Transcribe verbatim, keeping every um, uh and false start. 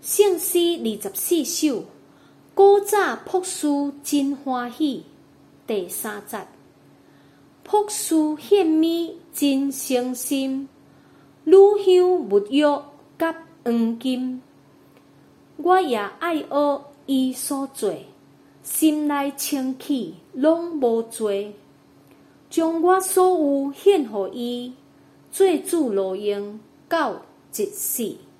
圣诗二十四首，古早朴树真欢喜。第三节，朴树献美真诚心，乳香沐浴甲黄金。我也爱学伊所做，心内清气拢无罪。将我所有献予伊，做主路用到一世。